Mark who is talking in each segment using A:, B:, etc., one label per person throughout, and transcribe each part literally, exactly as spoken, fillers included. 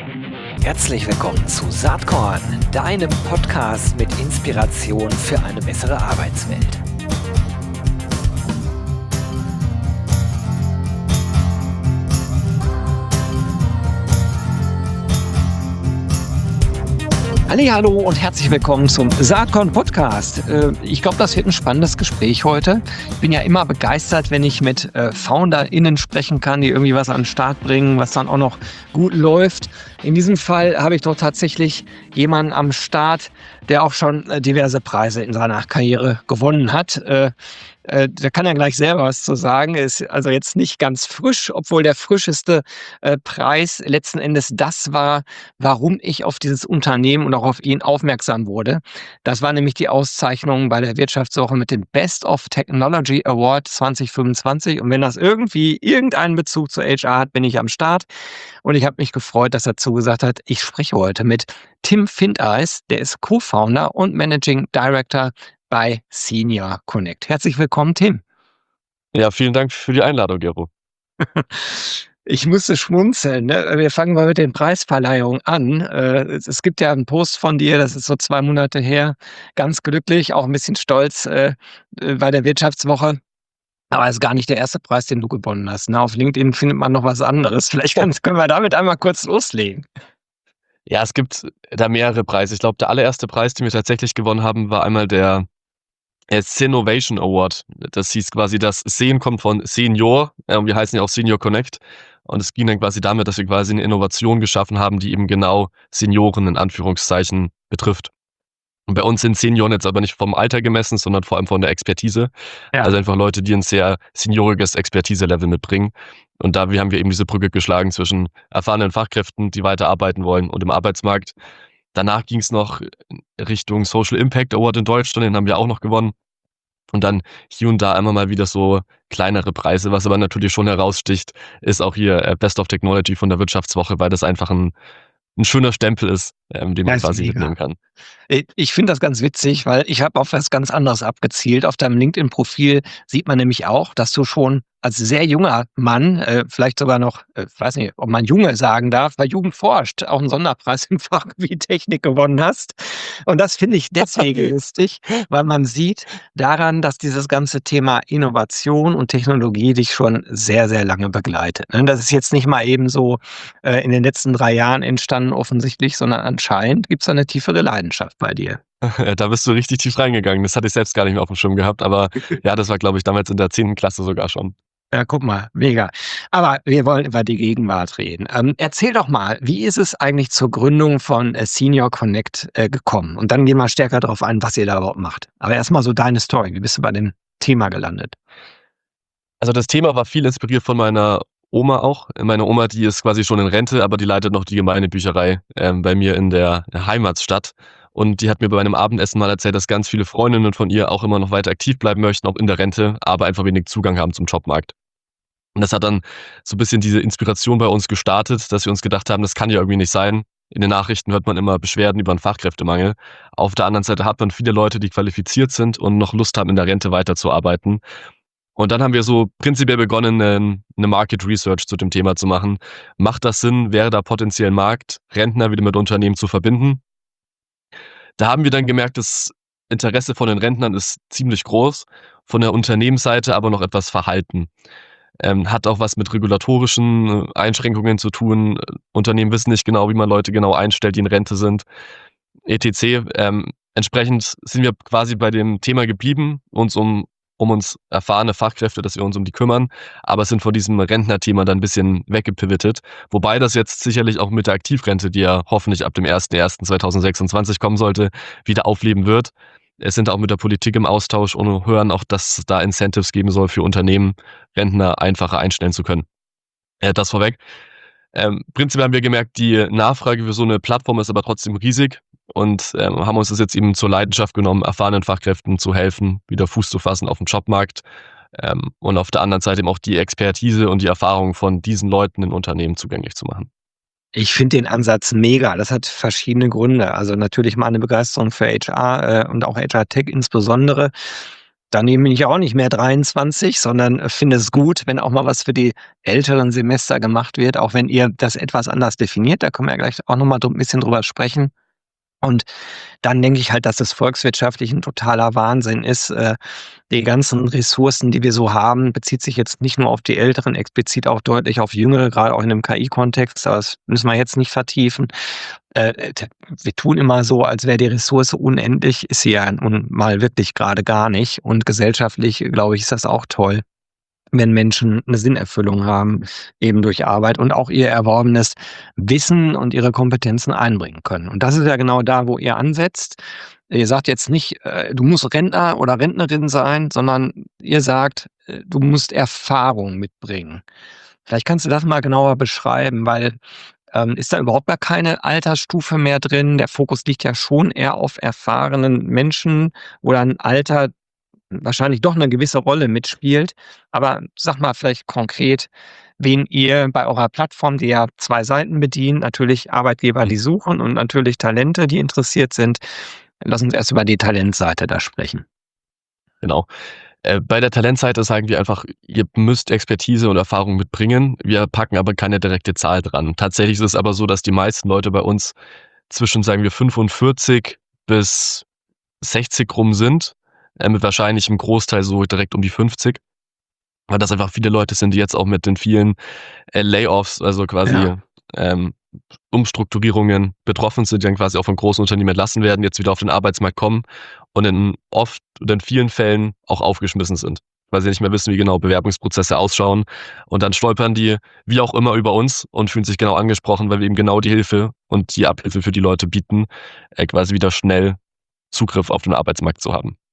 A: Herzlich willkommen zu Saatkorn, deinem Podcast mit Inspiration für eine bessere Arbeitswelt. Hallihallo und herzlich willkommen zum Saatkorn Podcast. Ich glaube, das wird ein spannendes Gespräch heute. Ich bin ja immer begeistert, wenn ich mit FounderInnen sprechen kann, die irgendwie was an den Start bringen, was dann auch noch gut läuft. In diesem Fall habe ich doch tatsächlich jemanden am Start, der auch schon diverse Preise in seiner Karriere gewonnen hat. Äh, da kann er gleich selber was zu sagen. Ist also jetzt nicht ganz frisch, obwohl der frischeste äh, Preis letzten Endes das war, warum ich auf dieses Unternehmen und auch auf ihn aufmerksam wurde. Das war nämlich die Auszeichnung bei der Wirtschaftswoche mit dem Best of Technology Award zwanzig fünfundzwanzig. Und wenn das irgendwie irgendeinen Bezug zu H R hat, bin ich am Start. Und ich habe mich gefreut, dass er zugesagt hat, ich spreche heute mit Tim Findeis, der ist Co-Founder und Managing Director bei Senior Connect. Herzlich willkommen, Tim.
B: Ja, vielen Dank für die Einladung, Gero.
A: Ich musste schmunzeln. Ne? Wir fangen mal mit den Preisverleihungen an. Äh, es, es gibt ja einen Post von dir, das ist so zwei Monate her, ganz glücklich, auch ein bisschen stolz äh, bei der Wirtschaftswoche. Aber es ist gar nicht der erste Preis, den du gewonnen hast. Ne? Auf LinkedIn findet man noch was anderes. Vielleicht kann, können wir damit einmal kurz loslegen.
B: Ja, es gibt da mehrere Preise. Ich glaube, der allererste Preis, den wir tatsächlich gewonnen haben, war einmal der Scenovation Award. Das hieß quasi, das Sehen kommt von Senior. Äh, wir heißen ja auch Senior Connect. Und es ging dann quasi damit, dass wir quasi eine Innovation geschaffen haben, die eben genau Senioren in Anführungszeichen betrifft. Und bei uns sind Senioren jetzt aber nicht vom Alter gemessen, sondern vor allem von der Expertise. Ja. Also einfach Leute, die ein sehr senioriges Expertise-Level mitbringen. Und da haben wir eben diese Brücke geschlagen zwischen erfahrenen Fachkräften, die weiterarbeiten wollen, und im Arbeitsmarkt. Danach ging es noch Richtung Social Impact Award in Deutschland, den haben wir auch noch gewonnen. Und dann hier und da einmal mal wieder so kleinere Preise. Was aber natürlich schon heraussticht, ist auch hier Best of Technology von der Wirtschaftswoche, weil das einfach ein, ein schöner Stempel ist, ähm, den man
A: Das ist
B: quasi
A: mega.
B: mitnehmen kann.
A: Ich finde das ganz witzig, weil ich habe auf was ganz anderes abgezielt. Auf deinem LinkedIn-Profil sieht man nämlich auch, dass du schon als sehr junger Mann, äh, vielleicht sogar noch, äh, weiß nicht, ob man Junge sagen darf, bei Jugend forscht, auch einen Sonderpreis im Fachgebiet Technik gewonnen hast. Und das finde ich deswegen lustig, weil man sieht daran, dass dieses ganze Thema Innovation und Technologie dich schon sehr, sehr lange begleitet. Ne? Das ist jetzt nicht mal eben so äh, in den letzten drei Jahren entstanden offensichtlich, sondern anscheinend gibt es eine tiefere Leidenschaft bei dir.
B: Da bist du richtig tief reingegangen. Das hatte ich selbst gar nicht mehr auf dem Schirm gehabt, aber ja, das war, glaube ich, damals in der zehnten Klasse sogar schon.
A: Ja, guck mal, mega. Aber wir wollen über die Gegenwart reden. Ähm, erzähl doch mal, wie ist es eigentlich zur Gründung von äh, Senior Connect äh, gekommen? Und dann gehen wir stärker darauf ein, was ihr da überhaupt macht. Aber erstmal so deine Story. Wie bist du bei dem Thema gelandet?
B: Also das Thema war viel inspiriert von meiner Oma auch. Meine Oma, die ist quasi schon in Rente, aber die leitet noch die Gemeindebücherei ähm, bei mir in der Heimatstadt. Und die hat mir bei einem Abendessen mal erzählt, dass ganz viele Freundinnen von ihr auch immer noch weiter aktiv bleiben möchten, auch in der Rente, aber einfach wenig Zugang haben zum Jobmarkt. Und das hat dann so ein bisschen diese Inspiration bei uns gestartet, dass wir uns gedacht haben, das kann ja irgendwie nicht sein. In den Nachrichten hört man immer Beschwerden über einen Fachkräftemangel. Auf der anderen Seite hat man viele Leute, die qualifiziert sind und noch Lust haben, in der Rente weiterzuarbeiten. Und dann haben wir so prinzipiell begonnen, eine Market Research zu dem Thema zu machen. Macht das Sinn, wäre da potenziell ein Markt, Rentner wieder mit Unternehmen zu verbinden? Da haben wir dann gemerkt, das Interesse von den Rentnern ist ziemlich groß, von der Unternehmensseite aber noch etwas verhalten. Ähm, hat auch was mit regulatorischen Einschränkungen zu tun. Unternehmen wissen nicht genau, wie man Leute genau einstellt, die in Rente sind, et cetera. Ähm, entsprechend sind wir quasi bei dem Thema geblieben, uns um, um uns erfahrene Fachkräfte, dass wir uns um die kümmern, aber sind von diesem Rentnerthema dann ein bisschen weggepivotet. Wobei das jetzt sicherlich auch mit der Aktivrente, die ja hoffentlich ab dem ersten ersten zweitausendsechsundzwanzig kommen sollte, wieder aufleben wird. Es sind auch mit der Politik im Austausch und hören auch, dass es da Incentives geben soll für Unternehmen, Rentner einfacher einstellen zu können. Äh, das vorweg. Ähm, prinzipiell haben wir gemerkt, die Nachfrage für so eine Plattform ist aber trotzdem riesig und ähm, haben uns das jetzt eben zur Leidenschaft genommen, erfahrenen Fachkräften zu helfen, wieder Fuß zu fassen auf dem Jobmarkt ähm, und auf der anderen Seite eben auch die Expertise und die Erfahrung von diesen Leuten in Unternehmen zugänglich zu machen.
A: Ich finde den Ansatz mega. Das hat verschiedene Gründe. Also natürlich mal eine Begeisterung für H R äh, und auch H R Tech insbesondere. Daneben bin ich auch nicht mehr dreiundzwanzig, sondern äh, finde es gut, wenn auch mal was für die älteren Semester gemacht wird, auch wenn ihr das etwas anders definiert. Da können wir ja gleich auch noch mal ein bisschen drüber sprechen. Und dann denke ich halt, dass es volkswirtschaftlich ein totaler Wahnsinn ist. Äh, die ganzen Ressourcen, die wir so haben, bezieht sich jetzt nicht nur auf die Älteren, explizit auch deutlich auf Jüngere, gerade auch in dem K I-Kontext. Aber das müssen wir jetzt nicht vertiefen. Äh, t- wir tun immer so, als wäre die Ressource unendlich, ist sie ja nun mal wirklich gerade gar nicht. Und gesellschaftlich, glaube ich, ist das auch toll, wenn Menschen eine Sinnerfüllung haben, eben durch Arbeit und auch ihr erworbenes Wissen und ihre Kompetenzen einbringen können. Und das ist ja genau da, wo ihr ansetzt. Ihr sagt jetzt nicht, äh, du musst Rentner oder Rentnerin sein, sondern ihr sagt, äh, du musst Erfahrung mitbringen. Vielleicht kannst du das mal genauer beschreiben, weil ähm, ist da überhaupt gar keine Altersstufe mehr drin? Der Fokus liegt ja schon eher auf erfahrenen Menschen, oder ein Alter wahrscheinlich doch eine gewisse Rolle mitspielt. Aber sag mal vielleicht konkret, wen ihr bei eurer Plattform, die ja zwei Seiten bedient, natürlich Arbeitgeber, die suchen, und natürlich Talente, die interessiert sind. Lass uns erst über die Talentseite da sprechen.
B: Genau. Äh, bei der Talentseite sagen wir einfach, ihr müsst Expertise und Erfahrung mitbringen. Wir packen aber keine direkte Zahl dran. Tatsächlich ist es aber so, dass die meisten Leute bei uns zwischen, sagen wir, fünfundvierzig bis sechzig rum sind, äh, mit wahrscheinlich einem Großteil so direkt um die fünfzig, weil das einfach viele Leute sind, die jetzt auch mit den vielen äh, Layoffs, also quasi
A: Ja.
B: ähm, Umstrukturierungen betroffen sind, die dann quasi auch von großen Unternehmen entlassen werden, jetzt wieder auf den Arbeitsmarkt kommen und in oft oder in vielen Fällen auch aufgeschmissen sind, weil sie nicht mehr wissen, wie genau Bewerbungsprozesse ausschauen. Und dann stolpern die, wie auch immer, über uns und fühlen sich genau angesprochen, weil wir eben genau die Hilfe und die Abhilfe für die Leute bieten, äh, quasi wieder schnell Zugriff auf den Arbeitsmarkt zu haben.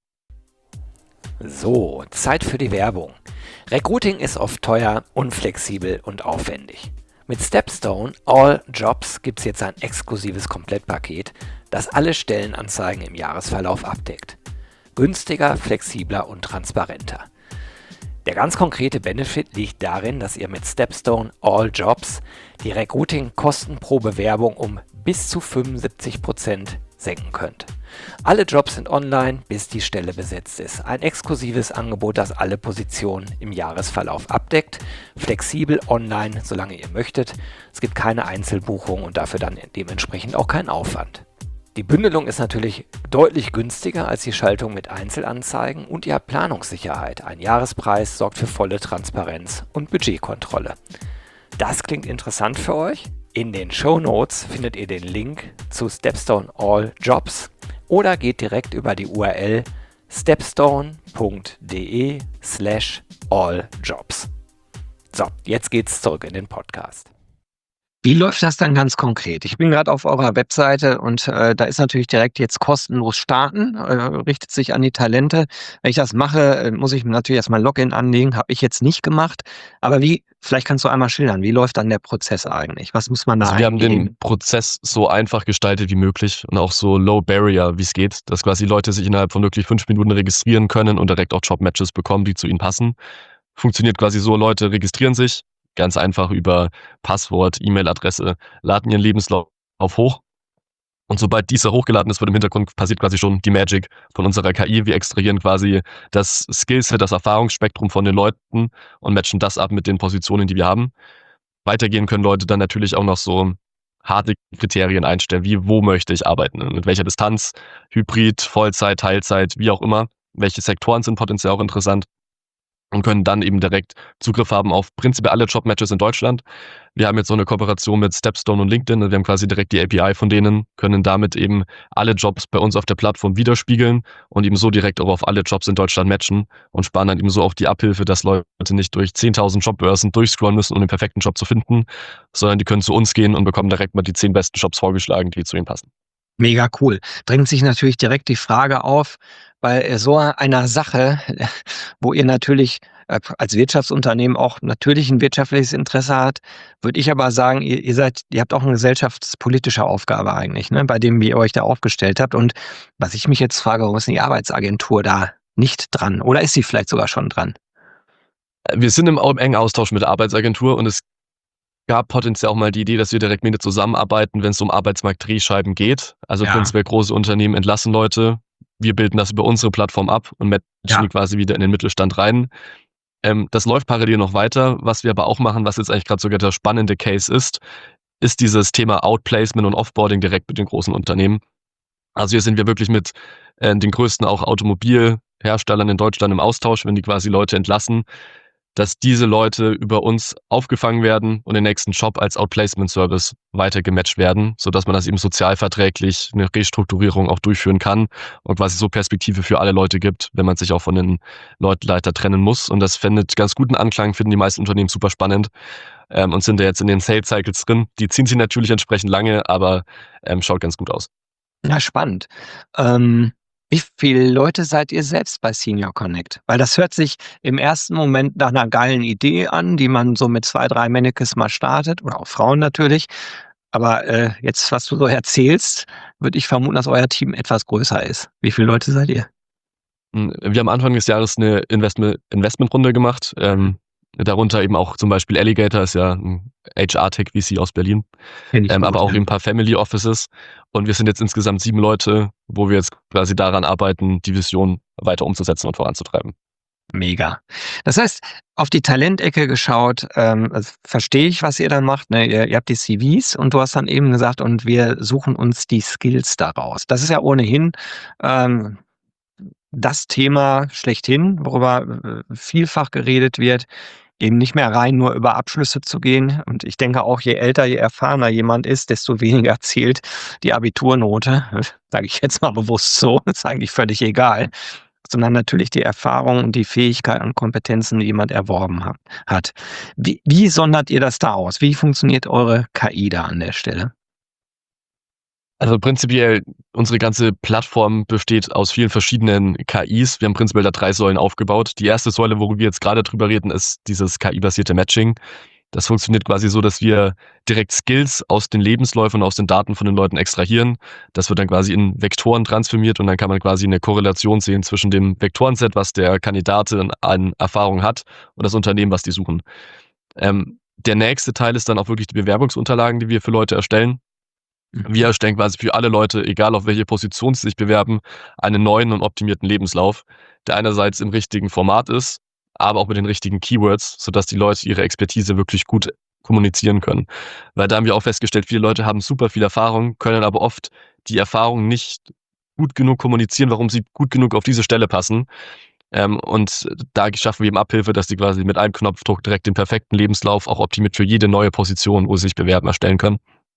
C: So, Zeit für die Werbung. Recruiting ist oft teuer, unflexibel und aufwendig. Mit Stepstone All Jobs gibt es jetzt ein exklusives Komplettpaket, das alle Stellenanzeigen im Jahresverlauf abdeckt. Günstiger, flexibler und transparenter. Der ganz konkrete Benefit liegt darin, dass ihr mit Stepstone All Jobs die Recruiting-Kosten pro Bewerbung um bis zu fünfundsiebzig Prozent senken könnt. Alle Jobs sind online, bis die Stelle besetzt ist. Ein exklusives Angebot, das alle Positionen im Jahresverlauf abdeckt. Flexibel online, solange ihr möchtet. Es gibt keine Einzelbuchung und dafür dann dementsprechend auch keinen Aufwand. Die Bündelung ist natürlich deutlich günstiger als die Schaltung mit Einzelanzeigen und ihr habt Planungssicherheit. Ein Jahrespreis sorgt für volle Transparenz und Budgetkontrolle. Das klingt interessant für euch? In den Shownotes findet ihr den Link zu Stepstone All Jobs oder geht direkt über die U R L stepstone.de slash alljobs. So, jetzt geht's zurück in den Podcast.
A: Wie läuft das dann ganz konkret? Ich bin gerade auf eurer Webseite und äh, da ist natürlich direkt jetzt kostenlos starten, äh, richtet sich an die Talente. Wenn ich das mache, äh, muss ich mir natürlich erstmal ein Login anlegen, habe ich jetzt nicht gemacht. Aber wie, vielleicht kannst du einmal schildern, wie läuft dann der Prozess eigentlich? Was muss man da
B: Also wir haben
A: eingeben?
B: den Prozess so einfach gestaltet wie möglich und auch so low barrier, wie es geht, dass quasi Leute sich innerhalb von wirklich fünf Minuten registrieren können und direkt auch Jobmatches bekommen, die zu ihnen passen. Funktioniert quasi so, Leute registrieren sich, ganz einfach über Passwort, E-Mail-Adresse, laden ihren Lebenslauf hoch. Und sobald dieser hochgeladen ist, wird im Hintergrund passiert quasi schon die Magic von unserer K I. Wir extrahieren quasi das Skillset, das Erfahrungsspektrum von den Leuten und matchen das ab mit den Positionen, die wir haben. Weitergehen können Leute dann natürlich auch noch so harte Kriterien einstellen, wie wo möchte ich arbeiten, mit welcher Distanz, Hybrid, Vollzeit, Teilzeit, wie auch immer. Welche Sektoren sind potenziell auch interessant. Und können dann eben direkt Zugriff haben auf prinzipiell alle Jobmatches in Deutschland. Wir haben jetzt so eine Kooperation mit Stepstone und LinkedIn. Wir haben quasi direkt die A P I von denen, können damit eben alle Jobs bei uns auf der Plattform widerspiegeln und eben so direkt auch auf alle Jobs in Deutschland matchen und sparen dann eben so auch die Abhilfe, dass Leute nicht durch zehntausend Jobbörsen durchscrollen müssen, um den perfekten Job zu finden, sondern die können zu uns gehen und bekommen direkt mal die zehn besten Jobs vorgeschlagen, die zu ihnen passen.
A: Mega cool. Drängt sich natürlich direkt die Frage auf, bei so einer Sache, wo ihr natürlich äh, als Wirtschaftsunternehmen auch natürlich ein wirtschaftliches Interesse hat, würde ich aber sagen, ihr, ihr seid, ihr habt auch eine gesellschaftspolitische Aufgabe eigentlich, ne, bei dem, wie ihr euch da aufgestellt habt. Und was ich mich jetzt frage, warum ist denn die Arbeitsagentur da nicht dran? Oder ist sie vielleicht sogar schon dran?
B: Wir sind im engen Austausch mit der Arbeitsagentur und es gab potenziell auch mal die Idee, dass wir direkt mit denen zusammenarbeiten, wenn es um Arbeitsmarkt-Drehscheiben geht. Also
A: Ja.
B: prinzipiell große Unternehmen entlassen Leute, wir bilden das über unsere Plattform ab und matchen
A: Ja.
B: die quasi wieder in den Mittelstand rein. Ähm, das läuft parallel noch weiter. Was wir aber auch machen, was jetzt eigentlich gerade sogar der spannende Case ist, ist dieses Thema Outplacement und Offboarding direkt mit den großen Unternehmen. Also hier sind wir wirklich mit äh, den größten auch Automobilherstellern in Deutschland im Austausch, wenn die quasi Leute entlassen, dass diese Leute über uns aufgefangen werden und den nächsten Job als Outplacement-Service weiter gematcht werden, sodass man das eben sozialverträglich eine Restrukturierung auch durchführen kann und quasi so Perspektive für alle Leute gibt, wenn man sich auch von den Leutleiter trennen muss. Und das findet ganz guten Anklang, finden die meisten Unternehmen super spannend ähm, und sind da jetzt in den Sales-Cycles drin. Die ziehen sich natürlich entsprechend lange, aber ähm, schaut ganz gut aus.
A: Ja, spannend. Ähm, wie viele Leute seid ihr selbst bei Senior Connect? Weil das hört sich im ersten Moment nach einer geilen Idee an, die man so mit zwei, drei Männekes mal startet oder auch Frauen natürlich. Aber äh, jetzt, was du so erzählst, würde ich vermuten, dass euer Team etwas größer ist. Wie viele Leute seid ihr?
B: Wir haben Anfang des Jahres eine Investment Investmentrunde gemacht. Ähm, darunter eben auch zum Beispiel Alligator, ist ja ein H R-Tech-V C aus Berlin.
A: Kenn ich
B: Ähm,
A: gut,
B: aber auch
A: ja.
B: eben ein paar Family Offices. Und wir sind jetzt insgesamt sieben Leute, wo wir jetzt quasi daran arbeiten, die Vision weiter umzusetzen und voranzutreiben.
A: Mega. Das heißt, auf die Talentecke geschaut, ähm, also verstehe ich, was ihr dann macht. Ne? Ihr, ihr habt die C Vs und du hast dann eben gesagt, und wir suchen uns die Skills daraus. Das ist ja ohnehin ähm, das Thema schlechthin, worüber äh, vielfach geredet wird, eben nicht mehr rein nur über Abschlüsse zu gehen. Und ich denke auch, je älter, je erfahrener jemand ist, desto weniger zählt die Abiturnote. Sage ich jetzt mal bewusst so, ist eigentlich völlig egal. Sondern natürlich die Erfahrung und die Fähigkeit und Kompetenzen, die jemand erworben hat. hat. Wie, wie sondert ihr das da aus? Wie funktioniert eure K I da an der Stelle?
B: Also prinzipiell, unsere ganze Plattform besteht aus vielen verschiedenen K Is. Wir haben prinzipiell da drei Säulen aufgebaut. Die erste Säule, worüber wir jetzt gerade drüber reden, ist dieses K I-basierte Matching. Das funktioniert quasi so, dass wir direkt Skills aus den Lebensläufen, aus den Daten von den Leuten extrahieren. Das wird dann quasi in Vektoren transformiert und dann kann man quasi eine Korrelation sehen zwischen dem Vektorenset, was der Kandidat an Erfahrung hat, und das Unternehmen, was die suchen. Ähm, der nächste Teil ist dann auch wirklich die Bewerbungsunterlagen, die wir für Leute erstellen. Wir erstellen quasi für alle Leute, egal auf welche Position sie sich bewerben, einen neuen und optimierten Lebenslauf, der einerseits im richtigen Format ist, aber auch mit den richtigen Keywords, sodass die Leute ihre Expertise wirklich gut kommunizieren können. Weil da haben wir auch festgestellt, viele Leute haben super viel Erfahrung, können aber oft die Erfahrung nicht gut genug kommunizieren, warum sie gut genug auf diese Stelle passen. Ähm, und da schaffen wir eben Abhilfe, dass die quasi mit einem Knopfdruck direkt den perfekten Lebenslauf, auch optimiert für jede neue Position, wo sie sich bewerben, erstellen können.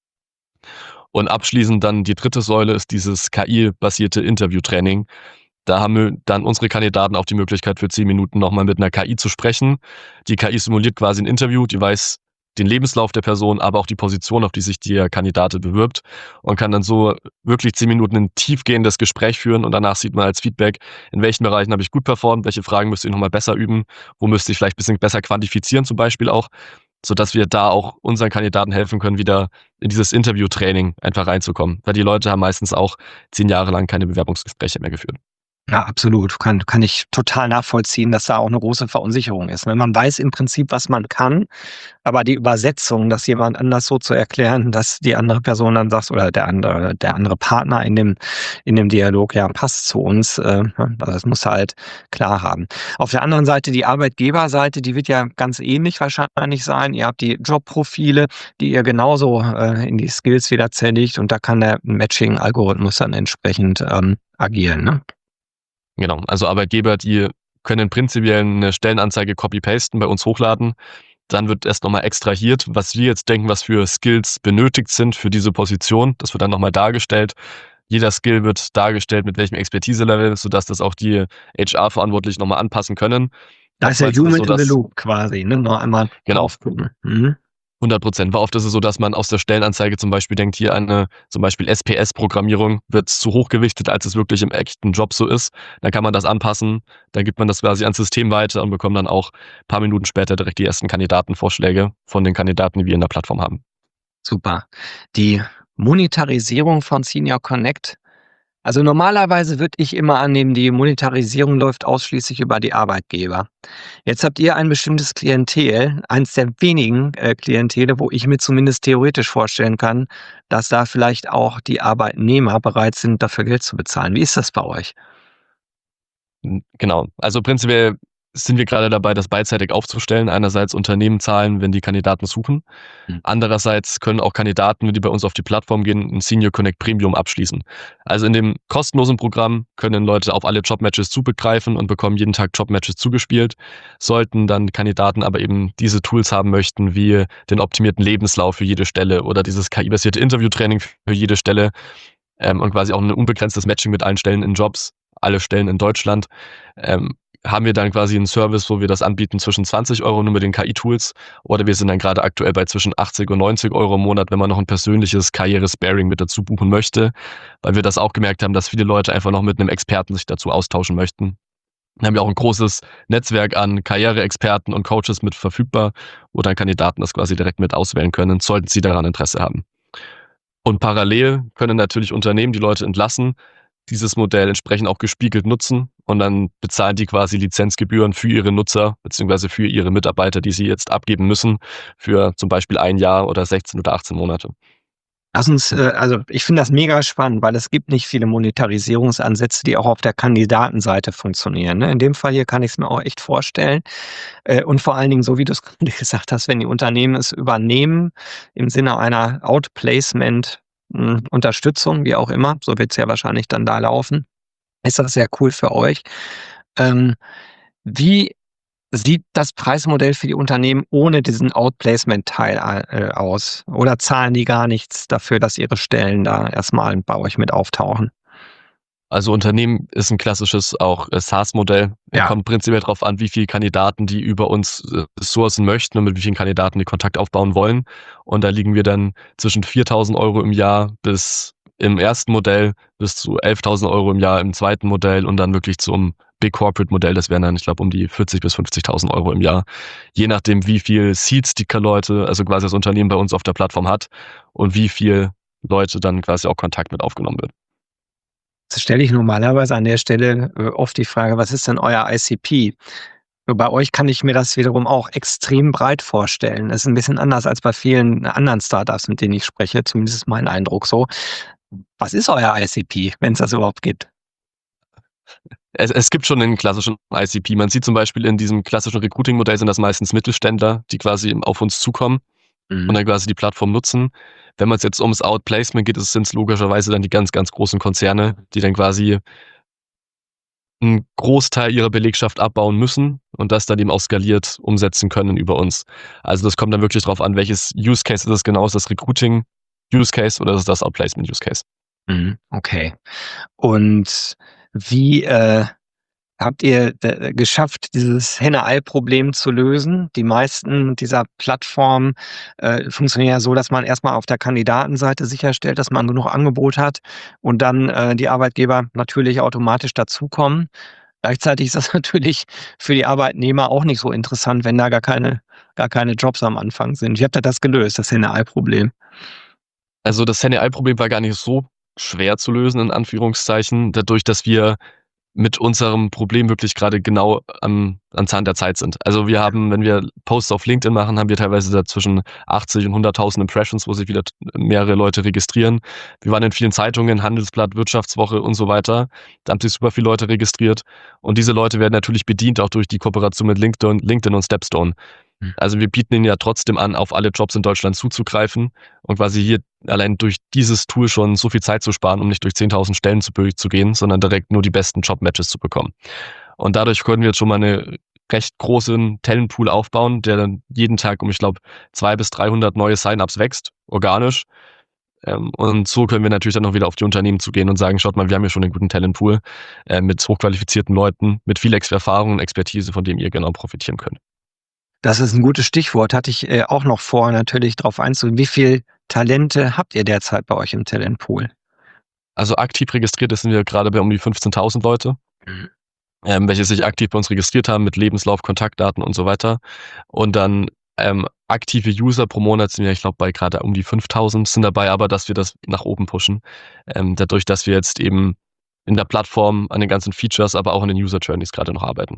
B: Und abschließend dann die dritte Säule ist dieses K I-basierte Interviewtraining. Da haben wir dann unsere Kandidaten auch die Möglichkeit, für zehn Minuten nochmal mit einer K I zu sprechen. Die K I simuliert quasi ein Interview, die weiß den Lebenslauf der Person, aber auch die Position, auf die sich der Kandidat bewirbt, und kann dann so wirklich zehn Minuten ein tiefgehendes Gespräch führen, und danach sieht man als Feedback, in welchen Bereichen habe ich gut performt, welche Fragen müsste ich nochmal besser üben, wo müsste ich vielleicht ein bisschen besser quantifizieren zum Beispiel auch, sodass wir da auch unseren Kandidaten helfen können, wieder in dieses Interviewtraining einfach reinzukommen. Weil die Leute haben meistens auch zehn Jahre lang keine Bewerbungsgespräche mehr geführt.
A: Ja, absolut. Kann, kann ich total nachvollziehen, dass da auch eine große Verunsicherung ist. Wenn man weiß im Prinzip, was man kann, aber die Übersetzung, das jemand anders so zu erklären, dass die andere Person dann sagt, oder der andere, der andere Partner in dem, in dem Dialog, ja, passt zu uns, äh, das muss er halt klar haben. Auf der anderen Seite, die Arbeitgeberseite, die wird ja ganz ähnlich wahrscheinlich sein. Ihr habt die Jobprofile, die ihr genauso äh, in die Skills wieder zerlegt, und da kann der Matching-Algorithmus dann entsprechend ähm, agieren, ne?
B: Genau, also Arbeitgeber, die können prinzipiell eine Stellenanzeige copy-pasten, bei uns hochladen. Dann wird erst nochmal extrahiert, was wir jetzt denken, was für Skills benötigt sind für diese Position. Das wird dann nochmal dargestellt. Jeder Skill wird dargestellt, mit welchem Expertise-Level, sodass das auch die H R-Verantwortlich nochmal anpassen können.
A: Da ist ja
B: Oftmals ist es
A: Human
B: so,
A: in the
B: dass-
A: Loop quasi, ne? Noch einmal
B: Genau.
A: drauf gucken. Mhm.
B: hundert Prozent. War oft ist es so, dass man aus der Stellenanzeige zum Beispiel denkt, hier eine zum Beispiel S P S-Programmierung wird zu hoch gewichtet, als es wirklich im echten Job so ist. Dann kann man das anpassen, dann gibt man das quasi ans System weiter und bekommt dann auch ein paar Minuten später direkt die ersten Kandidatenvorschläge von den Kandidaten, die wir in der Plattform haben.
A: Super. Die Monetarisierung von Senior Connect Also normalerweise würde ich immer annehmen, die Monetarisierung läuft ausschließlich über die Arbeitgeber. Jetzt habt ihr ein bestimmtes Klientel, eins der wenigen äh, Klientele, wo ich mir zumindest theoretisch vorstellen kann, dass da vielleicht auch die Arbeitnehmer bereit sind, dafür Geld zu bezahlen. Wie ist das bei euch?
B: Hm, genau. Also prinzipiell sind wir gerade dabei, das beidseitig aufzustellen. Einerseits Unternehmen zahlen, wenn die Kandidaten suchen.
A: Hm.
B: Andererseits können auch Kandidaten, wenn die bei uns auf die Plattform gehen, ein Senior Connect Premium abschließen. Also in dem kostenlosen Programm können Leute auf alle Jobmatches zugreifen und bekommen jeden Tag Jobmatches zugespielt. Sollten dann Kandidaten aber eben diese Tools haben möchten, wie den optimierten Lebenslauf für jede Stelle oder dieses K I-basierte Interviewtraining für jede Stelle ähm, und quasi auch ein unbegrenztes Matching mit allen Stellen in Jobs, alle Stellen in Deutschland, ähm, haben wir dann quasi einen Service, wo wir das anbieten zwischen zwanzig Euro nur mit den K I-Tools oder wir sind dann gerade aktuell bei zwischen achtzig und neunzig Euro im Monat, wenn man noch ein persönliches Karriere-Sparing mit dazu buchen möchte, weil wir das auch gemerkt haben, dass viele Leute einfach noch mit einem Experten sich dazu austauschen möchten. Wir haben ja auch ein großes Netzwerk an Karriereexperten und Coaches mit verfügbar, wo dann Kandidaten das quasi direkt mit auswählen können, sollten sie daran Interesse haben. Und parallel können natürlich Unternehmen die Leute entlassen, dieses Modell entsprechend auch gespiegelt nutzen und dann bezahlen die quasi Lizenzgebühren für ihre Nutzer beziehungsweise für ihre Mitarbeiter, die sie jetzt abgeben müssen, für zum Beispiel ein Jahr oder sechzehn oder achtzehn Monate.
A: Lass uns, äh, also ich finde das mega spannend, weil es gibt nicht viele Monetarisierungsansätze, die auch auf der Kandidatenseite funktionieren. Ne? In dem Fall hier kann ich es mir auch echt vorstellen. Äh, und vor allen Dingen, so wie du es gerade gesagt hast, wenn die Unternehmen es übernehmen, im Sinne einer Outplacement, mh, Unterstützung, wie auch immer, so wird es ja wahrscheinlich dann da laufen, ist das sehr cool für euch. Ähm, wie sieht das Preismodell für die Unternehmen ohne diesen Outplacement-Teil äh, aus? Oder zahlen die gar nichts dafür, dass ihre Stellen da erstmal bei euch mit auftauchen?
B: Also Unternehmen ist ein klassisches auch äh, SaaS-Modell.
A: Ja.
B: Kommt prinzipiell darauf an, wie viele Kandidaten die über uns äh, sourcen möchten und mit wie vielen Kandidaten die Kontakt aufbauen wollen. Und da liegen wir dann zwischen viertausend Euro im Jahr bis im ersten Modell bis zu elftausend Euro im Jahr im zweiten Modell und dann wirklich zum Big Corporate Modell. Das wären dann, ich glaube, um die vierzig bis fünfzigtausend Euro im Jahr. Je nachdem, wie viel Seats die Leute, also quasi das Unternehmen bei uns auf der Plattform hat und wie viel Leute dann quasi auch Kontakt mit aufgenommen wird.
A: Jetzt stelle ich normalerweise an der Stelle äh, oft die Frage, was ist denn euer I C P? Bei euch kann ich mir das wiederum auch extrem breit vorstellen. Das ist ein bisschen anders als bei vielen anderen Startups, mit denen ich spreche. Zumindest ist mein Eindruck so. Was ist euer I C P, wenn es das überhaupt gibt?
B: Es, es gibt schon einen klassischen I C P. Man sieht zum Beispiel in diesem klassischen Recruiting-Modell sind das meistens Mittelständler, die quasi auf uns zukommen
A: Mhm.
B: und dann quasi die Plattform nutzen. Wenn man es jetzt ums Outplacement geht, sind es logischerweise dann die ganz, ganz großen Konzerne, die dann quasi einen Großteil ihrer Belegschaft abbauen müssen und das dann eben auch skaliert umsetzen können über uns. Also das kommt dann wirklich darauf an, welches Use Case ist das genau, ist das Recruiting Use Case oder ist das Outplacement Use Case?
A: Mhm, okay. Und wie äh, habt ihr äh, geschafft, dieses Henne-Ei-Problem zu lösen? Die meisten dieser Plattformen äh, funktionieren ja so, dass man erstmal auf der Kandidatenseite sicherstellt, dass man genug Angebot hat und dann äh, die Arbeitgeber natürlich automatisch dazukommen. Gleichzeitig ist das natürlich für die Arbeitnehmer auch nicht so interessant, wenn da gar keine, gar keine Jobs am Anfang sind. Wie habt ihr das gelöst, das Henne-Ei-Problem?
B: Also das Henne-Ei-Problem war gar nicht so schwer zu lösen, in Anführungszeichen, dadurch, dass wir mit unserem Problem wirklich gerade genau am, am Zahn der Zeit sind. Also wir haben, wenn wir Posts auf LinkedIn machen, haben wir teilweise da zwischen achtzig und hunderttausend Impressions, wo sich wieder mehrere Leute registrieren. Wir waren in vielen Zeitungen, Handelsblatt, Wirtschaftswoche und so weiter. Da haben sich super viele Leute registriert. Und diese Leute werden natürlich bedient auch durch die Kooperation mit LinkedIn, LinkedIn und Stepstone. Also wir bieten ihnen ja trotzdem an, auf alle Jobs in Deutschland zuzugreifen und quasi hier allein durch dieses Tool schon so viel Zeit zu sparen, um nicht durch zehntausend Stellen zu, zu gehen, sondern direkt nur die besten Job-Matches zu bekommen. Und dadurch können wir jetzt schon mal einen recht großen Talentpool aufbauen, der dann jeden Tag um, ich glaube, zweihundert bis dreihundert neue Sign-ups wächst, organisch. Und so können wir natürlich dann noch wieder auf die Unternehmen zugehen und sagen, schaut mal, wir haben hier schon einen guten Talentpool äh, mit hochqualifizierten Leuten, mit viel Erfahrung und Expertise, von dem ihr genau profitieren könnt.
A: Das ist ein gutes Stichwort. Hatte ich äh, auch noch vor, natürlich darauf einzugehen. Wie viele Talente habt ihr derzeit bei euch im Talentpool?
B: Also aktiv registriert sind wir gerade bei um die fünfzehntausend Leute, mhm. ähm, welche sich aktiv bei uns registriert haben mit Lebenslauf, Kontaktdaten und so weiter. Und dann ähm, aktive User pro Monat sind wir, ich glaube, bei gerade um die fünftausend, sind dabei aber, dass wir das nach oben pushen. Ähm, dadurch, dass wir jetzt eben in der Plattform, an den ganzen Features, aber auch an den User Journeys gerade noch arbeiten.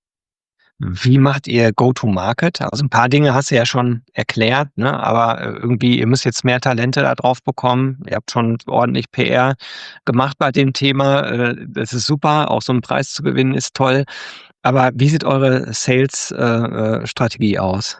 A: Wie macht ihr Go-to-Market? Also ein paar Dinge hast du ja schon erklärt, ne? Aber äh, irgendwie, ihr müsst jetzt mehr Talente da drauf bekommen. Ihr habt schon ordentlich P R gemacht bei dem Thema. Äh, Das ist super. Auch so einen Preis zu gewinnen ist toll. Aber wie sieht eure Sales-Strategie aus?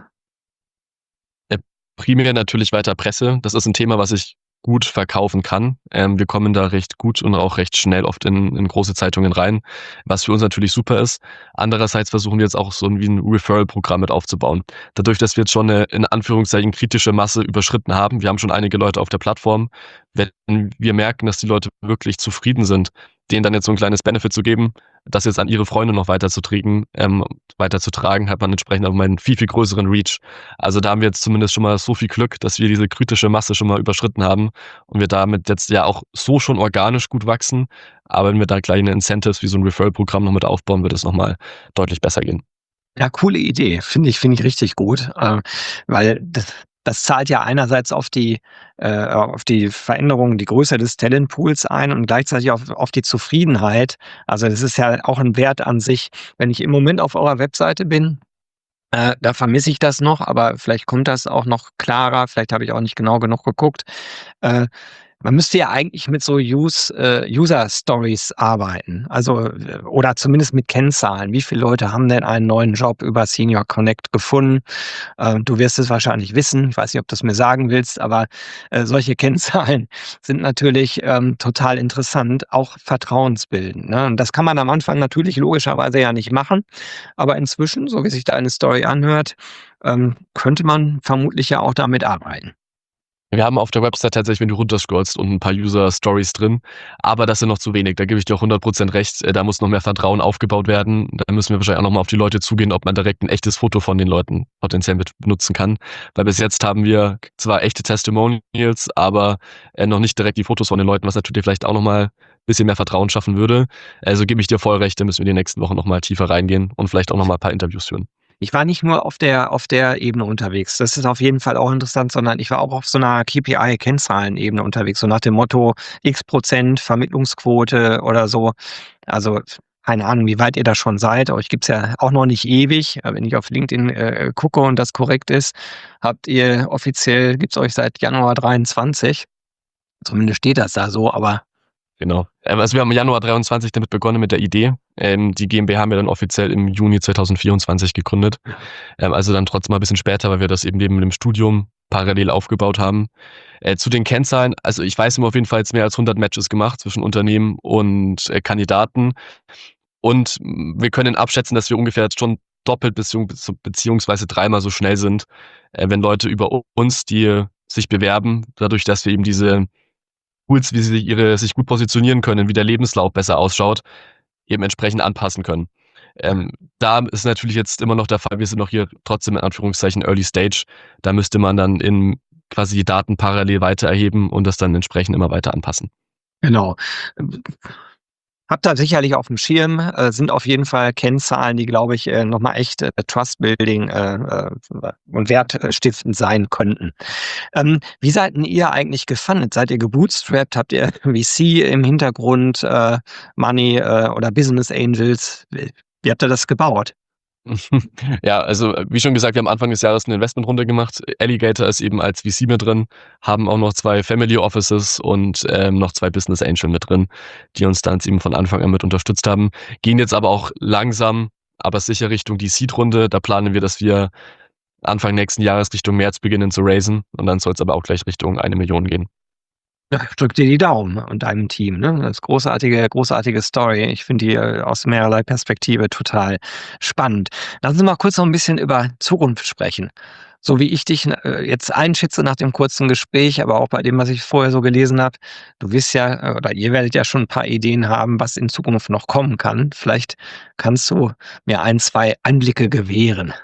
B: Äh, Primär natürlich weiter Presse. Das ist ein Thema, was ich gut verkaufen kann. Ähm, wir kommen da recht gut und auch recht schnell oft in, in große Zeitungen rein, was für uns natürlich super ist. Andererseits versuchen wir jetzt auch so wie ein Referral-Programm mit aufzubauen. Dadurch, dass wir jetzt schon eine in Anführungszeichen kritische Masse überschritten haben, wir haben schon einige Leute auf der Plattform, wenn wir merken, dass die Leute wirklich zufrieden sind, denen dann jetzt so ein kleines Benefit zu geben, das jetzt an ihre Freunde noch weiterzutragen, ähm, weiterzutragen, hat man entsprechend auch einen viel, viel größeren Reach. Also da haben wir jetzt zumindest schon mal so viel Glück, dass wir diese kritische Masse schon mal überschritten haben und wir damit jetzt ja auch so schon organisch gut wachsen. Aber wenn wir da kleine Incentives wie so ein Referral-Programm noch mit aufbauen, wird es nochmal deutlich besser gehen.
A: Ja, coole Idee. Finde ich, finde ich richtig gut, äh, weil das, das zahlt ja einerseits auf die, äh, auf die Veränderung, die Größe des Talentpools ein und gleichzeitig auf, auf die Zufriedenheit. Also das ist ja auch ein Wert an sich. Wenn ich im Moment auf eurer Webseite bin, äh, da vermisse ich das noch, aber vielleicht kommt das auch noch klarer. Vielleicht habe ich auch nicht genau genug geguckt. Äh, Man müsste ja eigentlich mit so Use, äh, User-Stories arbeiten, also äh, oder zumindest mit Kennzahlen. Wie viele Leute haben denn einen neuen Job über Senior Connect gefunden? Äh, du wirst es wahrscheinlich wissen. Ich weiß nicht, ob du es mir sagen willst, aber äh, solche Kennzahlen sind natürlich ähm, total interessant, auch vertrauensbildend. Ne? Und das kann man am Anfang natürlich logischerweise ja nicht machen, aber inzwischen, so wie sich deine Story anhört, ähm, könnte man vermutlich ja auch damit arbeiten.
B: Wir haben auf der Website tatsächlich, wenn du runterscrollst, und ein paar User-Stories drin, aber das sind noch zu wenig, da gebe ich dir auch hundert Prozent recht, da muss noch mehr Vertrauen aufgebaut werden, da müssen wir wahrscheinlich auch nochmal auf die Leute zugehen, ob man direkt ein echtes Foto von den Leuten potenziell mit benutzen kann, weil bis jetzt haben wir zwar echte Testimonials, aber äh, noch nicht direkt die Fotos von den Leuten, was natürlich vielleicht auch nochmal ein bisschen mehr Vertrauen schaffen würde. Also gebe ich dir voll recht, da müssen wir die nächsten Wochen nochmal tiefer reingehen und vielleicht auch nochmal ein paar Interviews führen.
A: Ich war nicht nur auf der auf der Ebene unterwegs. Das ist auf jeden Fall auch interessant, sondern ich war auch auf so einer K P I-Kennzahlenebene unterwegs, so nach dem Motto X Prozent Vermittlungsquote oder so. Also keine Ahnung, wie weit ihr da schon seid. Euch gibt's ja auch noch nicht ewig. Wenn ich auf LinkedIn äh, gucke und das korrekt ist, habt ihr offiziell, gibt's euch seit Januar dreiundzwanzig. Zumindest steht das da so, aber
B: Genau. Ähm, Also wir haben im Januar dreiundzwanzig damit begonnen mit der Idee. Ähm, Die GmbH haben wir dann offiziell im Juni zweitausendvierundzwanzig gegründet. Ähm, Also dann trotzdem mal ein bisschen später, weil wir das eben neben dem Studium parallel aufgebaut haben. Äh, Zu den Kennzahlen, also ich weiß, wir haben auf jeden Fall jetzt mehr als hundert Matches gemacht zwischen Unternehmen und äh, Kandidaten. Und mh, wir können abschätzen, dass wir ungefähr jetzt schon doppelt beziehung- beziehungsweise dreimal so schnell sind, äh, wenn Leute über uns, die sich bewerben, dadurch, dass wir eben diese Tools, wie sie ihre, sich gut positionieren können, wie der Lebenslauf besser ausschaut, eben entsprechend anpassen können. Ähm, da ist natürlich jetzt immer noch der Fall, wir sind noch hier trotzdem in Anführungszeichen Early Stage. Da müsste man dann in quasi die Daten parallel weiter erheben und das dann entsprechend immer weiter anpassen.
A: genau. Habt ihr sicherlich auf dem Schirm, äh, sind auf jeden Fall Kennzahlen, die, glaube ich, äh, nochmal echt äh, Trust-Building äh, äh, und wertstiftend sein könnten. Ähm, wie seid denn ihr eigentlich gefundet? Seid ihr gebootstrapped? Habt ihr V C im Hintergrund, äh, Money äh, oder Business Angels? Wie, wie habt ihr das gebaut?
B: Ja, also wie schon gesagt, wir haben Anfang des Jahres eine Investmentrunde gemacht. Alligator ist eben als V C mit drin, haben auch noch zwei Family Offices und ähm, noch zwei Business Angel mit drin, die uns dann eben von Anfang an mit unterstützt haben. Gehen jetzt aber auch langsam, aber sicher Richtung die Seed-Runde. Da planen wir, dass wir Anfang nächsten Jahres Richtung März beginnen zu raisen und dann soll es aber auch gleich Richtung eine Million gehen.
A: Ja, ich drück dir die Daumen und deinem Team. Ne? Das ist großartige, großartige Story. Ich finde die äh, aus mehrerlei Perspektive total spannend. Lassen Sie mal kurz noch ein bisschen über Zukunft sprechen. So wie ich dich äh, jetzt einschätze nach dem kurzen Gespräch, aber auch bei dem, was ich vorher so gelesen habe, du wirst ja, äh, oder ihr werdet ja schon ein paar Ideen haben, was in Zukunft noch kommen kann. Vielleicht kannst du mir ein, zwei Einblicke gewähren.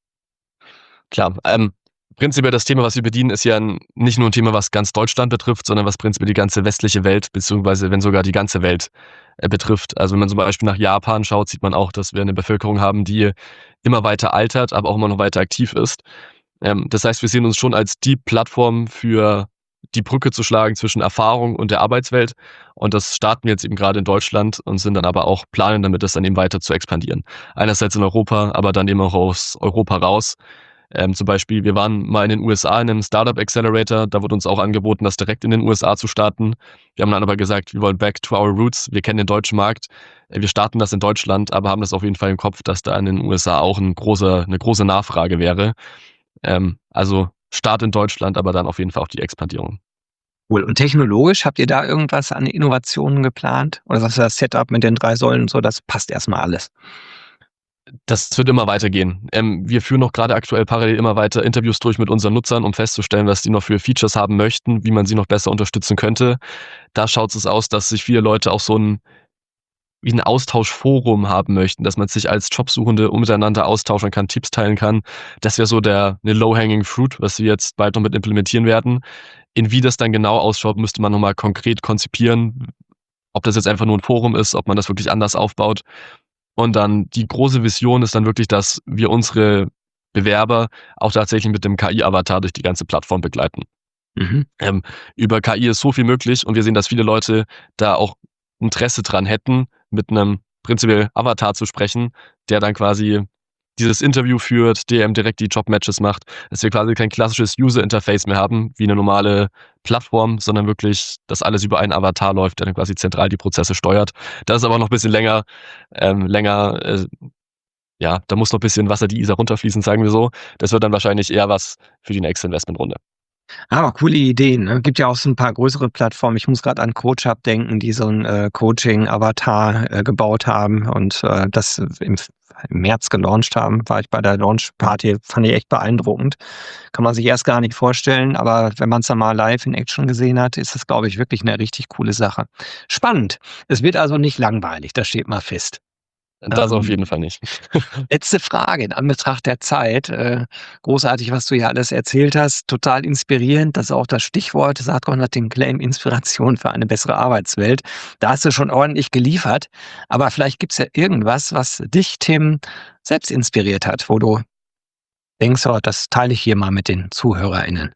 B: Klar, ähm, prinzipiell das Thema, was wir bedienen, ist ja ein, nicht nur ein Thema, was ganz Deutschland betrifft, sondern was prinzipiell die ganze westliche Welt, beziehungsweise wenn sogar die ganze Welt äh, betrifft. Also wenn man zum Beispiel nach Japan schaut, sieht man auch, dass wir eine Bevölkerung haben, die immer weiter altert, aber auch immer noch weiter aktiv ist. Ähm, das heißt, wir sehen uns schon als die Plattform für die Brücke zu schlagen zwischen Erfahrung und der Arbeitswelt. Und das starten wir jetzt eben gerade in Deutschland und sind dann aber auch planen damit, das dann eben weiter zu expandieren. Einerseits in Europa, aber dann eben auch aus Europa raus. Ähm, zum Beispiel, wir waren mal in den U S A in einem Startup Accelerator, da wurde uns auch angeboten, das direkt in den U S A zu starten. Wir haben dann aber gesagt, wir wollen back to our roots, wir kennen den deutschen Markt, äh, wir starten das in Deutschland, aber haben das auf jeden Fall im Kopf, dass da in den U S A auch ein großer, eine große Nachfrage wäre. Ähm, also Start in Deutschland, aber dann auf jeden Fall auch die Expandierung.
A: Cool. Und technologisch, habt ihr da irgendwas an Innovationen geplant? Oder sagst du, das Setup mit den drei Säulen und so, das passt erstmal alles?
B: Das wird immer weitergehen. Ähm, wir führen noch gerade aktuell parallel immer weiter Interviews durch mit unseren Nutzern, um festzustellen, was die noch für Features haben möchten, wie man sie noch besser unterstützen könnte. Da schaut es aus, dass sich viele Leute auch so ein wie ein Austauschforum haben möchten, dass man sich als Jobsuchende miteinander austauschen kann, Tipps teilen kann. Das wäre so der eine Low-Hanging Fruit, was wir jetzt bald noch mit implementieren werden. In wie das dann genau ausschaut, müsste man nochmal konkret konzipieren, ob das jetzt einfach nur ein Forum ist, ob man das wirklich anders aufbaut. Und dann die große Vision ist dann wirklich, dass wir unsere Bewerber auch tatsächlich mit dem K I-Avatar durch die ganze Plattform begleiten.
A: Mhm.
B: Ähm, über K I ist so viel möglich und wir sehen, dass viele Leute da auch Interesse dran hätten, mit einem prinzipiell Avatar zu sprechen, der dann quasi dieses Interview führt, der eben direkt die Job-Matches macht, dass wir quasi kein klassisches User-Interface mehr haben, wie eine normale Plattform, sondern wirklich, dass alles über einen Avatar läuft, der dann quasi zentral die Prozesse steuert. Das ist aber noch ein bisschen länger, ähm, länger, äh, ja, da muss noch ein bisschen Wasser die Isar runterfließen, sagen wir so. Das wird dann wahrscheinlich eher was für die nächste Investmentrunde.
A: Aber coole Ideen. Ne? Gibt ja auch so ein paar größere Plattformen. Ich muss gerade an CoachUp denken, die so ein äh, Coaching-Avatar äh, gebaut haben und äh, das im, im März gelauncht haben. War ich bei der Launch-Party, fand ich echt beeindruckend. Kann man sich erst gar nicht vorstellen, aber wenn man es dann mal live in Action gesehen hat, ist das, glaube ich, wirklich eine richtig coole Sache. Spannend. Es wird also nicht langweilig, das steht mal fest.
B: Das
A: Ähm,
B: auf jeden Fall nicht.
A: Letzte Frage in Anbetracht der Zeit. Äh, großartig, was du hier alles erzählt hast. Total inspirierend. Das ist auch das Stichwort. Saatkorn hat den Claim Inspiration für eine bessere Arbeitswelt. Da hast du schon ordentlich geliefert. Aber vielleicht gibt es ja irgendwas, was dich, Tim, selbst inspiriert hat, wo du denkst, oh, das teile ich hier mal mit den ZuhörerInnen.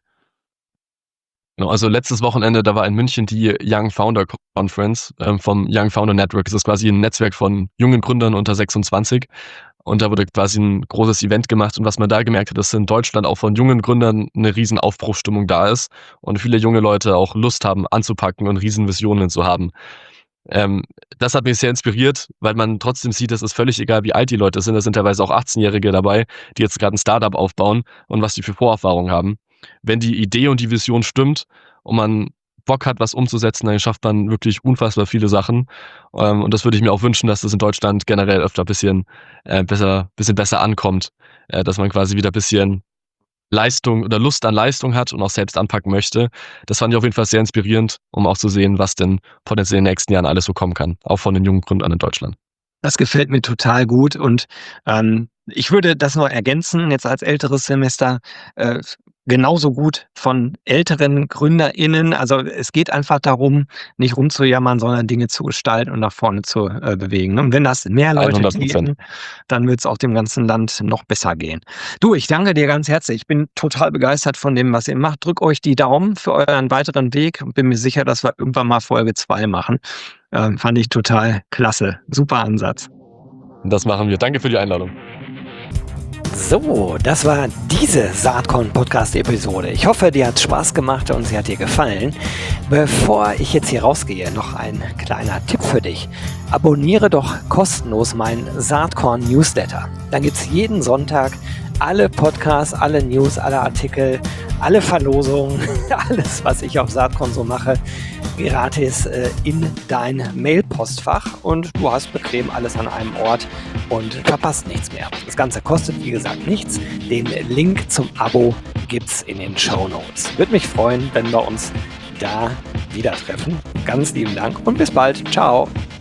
B: Genau, also letztes Wochenende, da war in München die Young Founder Conference ähm, vom Young Founder Network. Das ist quasi ein Netzwerk von jungen Gründern unter sechsundzwanzig. Und da wurde quasi ein großes Event gemacht. Und was man da gemerkt hat, dass in Deutschland auch von jungen Gründern eine riesen Aufbruchsstimmung da ist. Und viele junge Leute auch Lust haben anzupacken und riesen Visionen zu haben. Ähm, das hat mich sehr inspiriert, weil man trotzdem sieht, es ist völlig egal, wie alt die Leute sind. Da sind teilweise auch achtzehnjährige dabei, die jetzt gerade ein Startup aufbauen und was die für Vorerfahrungen haben. Wenn die Idee und die Vision stimmt und man Bock hat, was umzusetzen, dann schafft man wirklich unfassbar viele Sachen. Ähm, und das würde ich mir auch wünschen, dass das in Deutschland generell öfter ein bisschen, äh, besser, bisschen besser ankommt. Äh, dass man quasi wieder ein bisschen Leistung oder Lust an Leistung hat und auch selbst anpacken möchte. Das fand ich auf jeden Fall sehr inspirierend, um auch zu sehen, was denn potenziell in den nächsten Jahren alles so kommen kann. Auch von den jungen Gründern in Deutschland. Das
A: gefällt mir total gut und ähm, ich würde das noch ergänzen, jetzt als älteres Semester, äh, genauso gut von älteren GründerInnen. Also es geht einfach darum, nicht rumzujammern, sondern Dinge zu gestalten und nach vorne zu äh, bewegen. Und wenn das mehr Leute tun, dann wird es auch dem ganzen Land noch besser gehen. Du, ich danke dir ganz herzlich. Ich bin total begeistert von dem, was ihr macht. Drück euch die Daumen für euren weiteren Weg und bin mir sicher, dass wir irgendwann mal Folge zwei machen. Ähm, fand ich total klasse. Super Ansatz.
B: Das machen wir. Danke für die Einladung.
C: So, das war diese Saatkorn-Podcast-Episode. Ich hoffe, dir hat Spaß gemacht und sie hat dir gefallen. Bevor ich jetzt hier rausgehe, noch ein kleiner Tipp für dich. Abonniere doch kostenlos meinen Saatkorn-Newsletter. Dann gibt es jeden Sonntag alle Podcasts, alle News, alle Artikel, alle Verlosungen, alles, was ich auf Saatkorn so mache, gratis äh, in dein Mailpostfach und du hast bequem alles an einem Ort und verpasst nichts mehr. Das Ganze kostet, wie gesagt, nichts. Den Link zum Abo gibt's in den Shownotes. Würde mich freuen, wenn wir uns da wieder treffen. Ganz lieben Dank und bis bald. Ciao.